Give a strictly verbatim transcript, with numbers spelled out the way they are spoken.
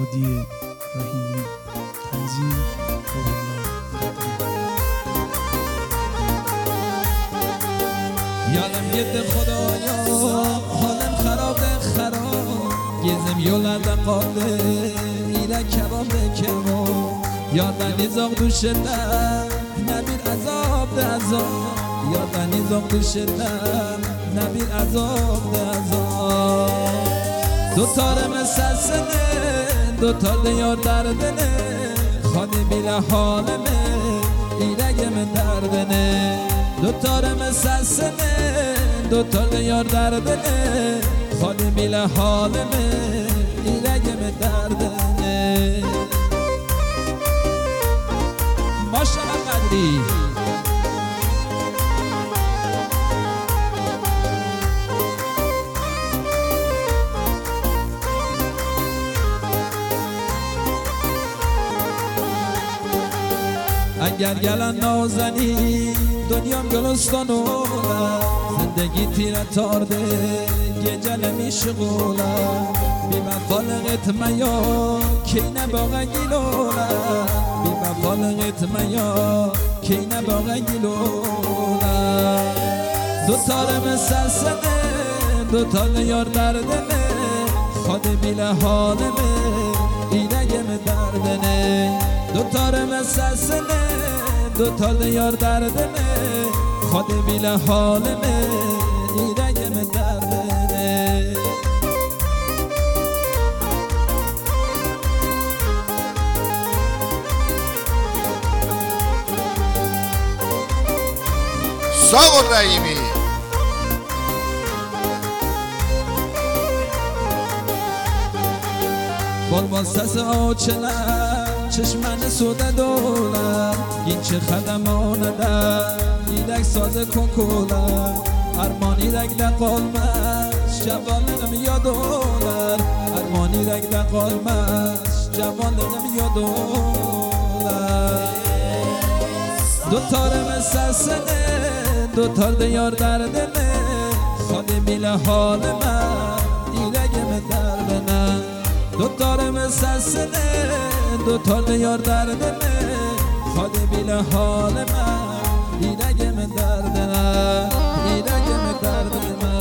هادی رحیمی. تنظیم روحالله قدری. یادم یه خدایا حالم خرابه خراب گزم یولد قابله ایره کباب کباب یادم نیزاق دوشتم نبیر عذاب ده عذاب یادم نیزاق دوشتم نبیر عذاب ده عذاب دو تارم سسنه دو تار دیار دردنه خانه بیره حالمه ایره گم دردنه دو تارم سسنه دو تار دیار دردنه خانه بیره حالمه ایره گم دردنه ماشاءالله قدری. اگر گلن نازنی دنیام گلستان اولا زندگی تیره تارده گجل میشغولا بی مفالقت میا کی نباغ گیلولا بی مفالقت میا کی نباغ گیلولا دو تارم سرسنه دو تال یار دردنه خود بیل حالمه اینگم دردنه دو تارم سرسنه دو تال یار دردنه خود بیل حالمه اینگم دردنه ساق الرحیمی بال سس آچلم چشمن سوده دولم این چه خدمانه در ایدک سازه کنکولم ارمانی رگ در قلمش جوانم یادولر ارمانی رگ در قلمش جوانم یادولر دو تارم سسنه دو تار دیار دردنه خواهی بیل حال من ایرگم دردنه دو تارم سسنه دو تار دیار دردنه خواهی بیل حال من ایرگم دردنه ایرگم دردنه